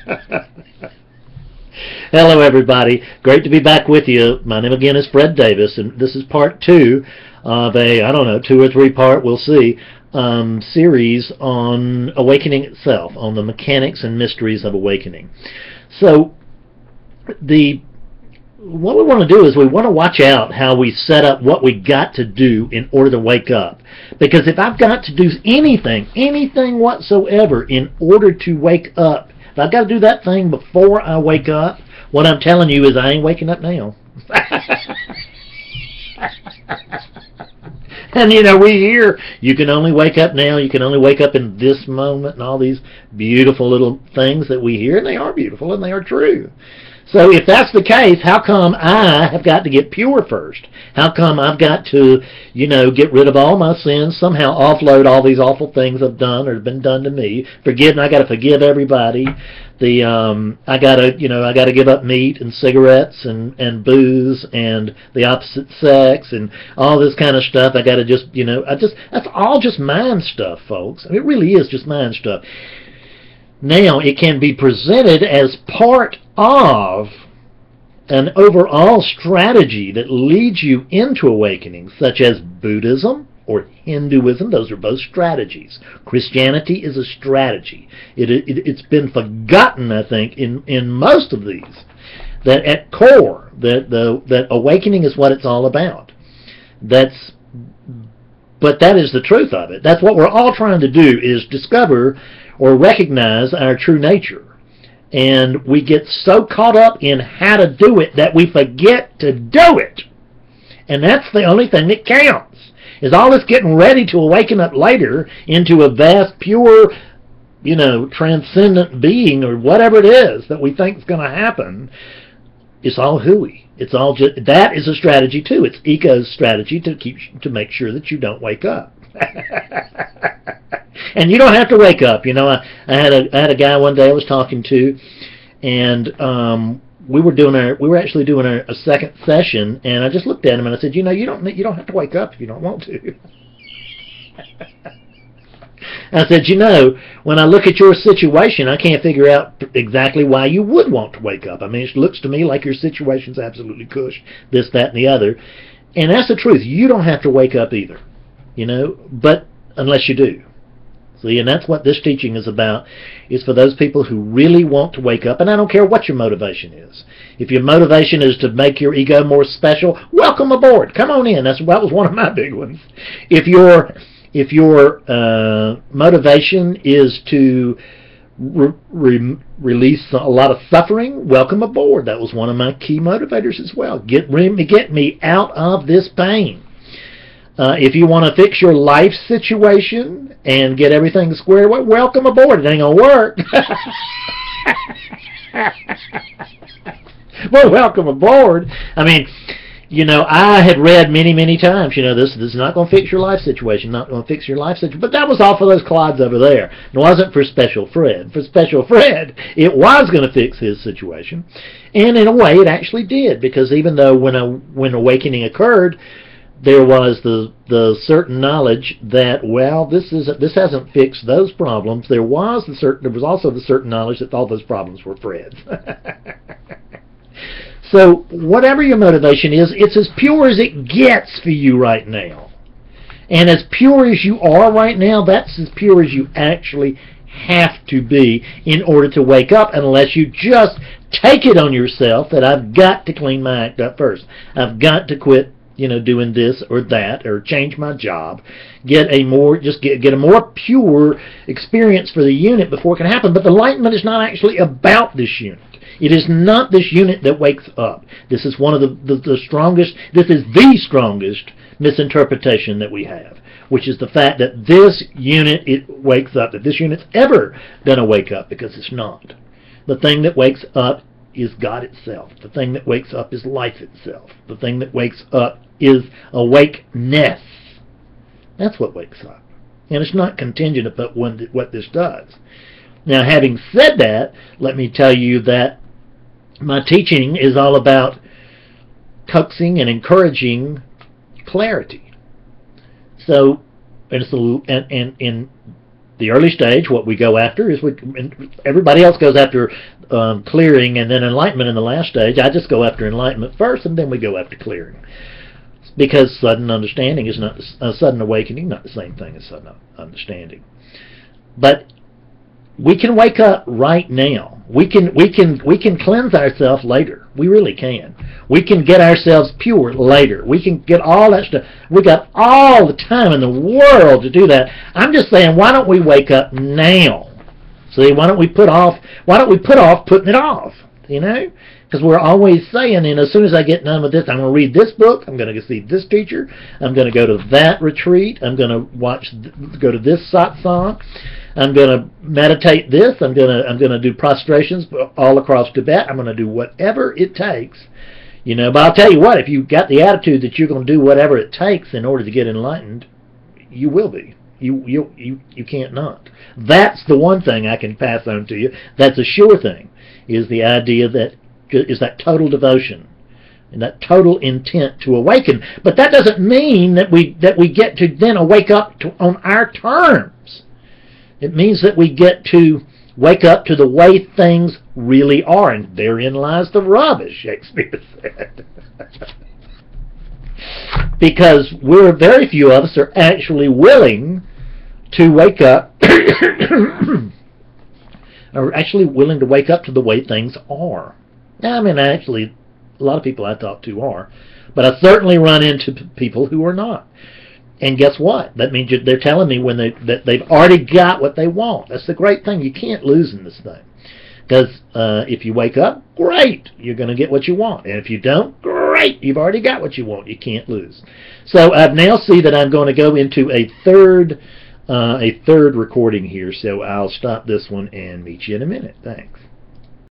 Hello, everybody. Great to be back with you. My name again is Fred Davis, and this is part two of a, I don't know, 2 or 3 part, we'll see, series on awakening itself, on the mechanics and mysteries of awakening. So, what we want to do is we want to watch out how we set up what we got to do in order to wake up. Because if I've got to do anything whatsoever in order to wake up, if I've got to do that thing before I wake up, what I'm telling you is I ain't waking up now. And we hear you can only wake up now, you can only wake up in this moment, and all these beautiful little things that we hear, and they are beautiful and they are true. So if that's the case, how come I have got to get pure first? How come I've got to, get rid of all my sins, somehow offload all these awful things I've done or have been done to me? I got to forgive everybody. I got to give up meat and cigarettes and booze and the opposite sex and all this kind of stuff. I got to that's all just mind stuff, folks. It really is just mind stuff. Now, it can be presented as part of an overall strategy that leads you into awakening, such as Buddhism or Hinduism. Those are both strategies. Christianity is a strategy. It's been forgotten, I think, in most of these, that at core, that awakening is what it's all about. But that is the truth of it. That's what we're all trying to do, is discover or recognize our true nature. And we get so caught up in how to do it that we forget to do it. And that's the only thing that counts, is all this getting ready to awaken up later into a vast, pure, transcendent being or whatever it is that we think is going to happen. It's all hooey. It's all just, that is a strategy too. It's ego's strategy to make sure that you don't wake up. And you don't have to wake up. I had a guy one day I was talking to, and we were actually doing a second session, and I just looked at him and I said, you don't have to wake up if you don't want to. I said, when I look at your situation, I can't figure out exactly why you would want to wake up. I mean, it looks to me like your situation's absolutely cush, this, that, and the other. And that's the truth. You don't have to wake up either, but unless you do. See, and that's what this teaching is about, is for those people who really want to wake up. And I don't care what your motivation is. If your motivation is to make your ego more special, welcome aboard. Come on in. That was one of my big ones. If your motivation is to release a lot of suffering, welcome aboard. That was one of my key motivators as well. Get me out of this pain. If you want to fix your life situation and get everything squared away, welcome aboard. It ain't going to work. Well, welcome aboard. I mean, I had read many, many times, this is not going to fix your life situation, not going to fix your life situation. But that was all for those clods over there. It wasn't for Special Fred. For Special Fred, it was going to fix his situation. And in a way, it actually did, because even though when awakening occurred, there was the certain knowledge that, well, this hasn't fixed those problems. There was also the certain knowledge that all those problems were Fred's. So whatever your motivation is, it's as pure as it gets for you right now. And as pure as you are right now, that's as pure as you actually have to be in order to wake up, unless you just take it on yourself that I've got to clean my act up first. I've got to quit doing this or that, or change my job, get a more pure experience for the unit before it can happen. But the enlightenment is not actually about this unit. It is not this unit that wakes up. This is one of the strongest, this is the strongest misinterpretation that we have, which is the fact that this unit, it wakes up, that this unit's ever going to wake up, because it's not. The thing that wakes up is God itself. The thing that wakes up is life itself. The thing that wakes up is awakeness. That's what wakes up. And it's not contingent upon what this does. Now, having said that, let me tell you that my teaching is all about coaxing and encouraging clarity. So, and The early stage, what we go after is everybody else goes after clearing and then enlightenment in the last stage. I just go after enlightenment first, and then we go after clearing. Because sudden understanding is not sudden awakening, not the same thing as sudden understanding. But we can wake up right now. We can cleanse ourselves later. We really can. We can get ourselves pure later. We can get all that stuff. We got all the time in the world to do that. I'm just saying, why don't we wake up now? See, why don't we put off putting it off? You know? Because we're always saying, as soon as I get done with this, I'm going to read this book, I'm going to see this teacher, I'm going to go to that retreat, I'm going to go to this satsang, I'm going to meditate this, I'm going to do prostrations all across Tibet, I'm going to do whatever it takes. But I'll tell you what, if you've got the attitude that you're going to do whatever it takes in order to get enlightened, you will be. You can't not. That's the one thing I can pass on to you. That's a sure thing, is the idea that total devotion and that total intent to awaken. But that doesn't mean that we get to then wake up on our terms. It means that we get to wake up to the way things really are, and therein lies the rub, as Shakespeare said. Because very few of us are actually willing to wake up are actually willing to wake up to the way things are. Actually, a lot of people I talk to are, but I certainly run into people who are not. And guess what? That means they're telling me that they've already got what they want. That's the great thing. You can't lose in this thing. Because if you wake up, great, you're going to get what you want. And if you don't, great, you've already got what you want. You can't lose. So I now see that I'm going to go into a third recording here. So I'll stop this one and meet you in a minute. Thanks.